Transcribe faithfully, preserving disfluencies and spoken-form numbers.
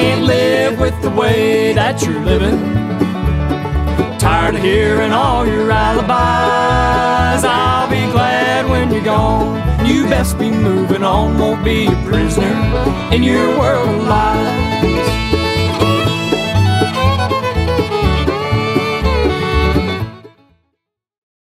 can't live with the way that you're living. Tired of hearing all your alibis. I'll be glad when you're gone. You best be moving on, won't be a prisoner in your world of lies.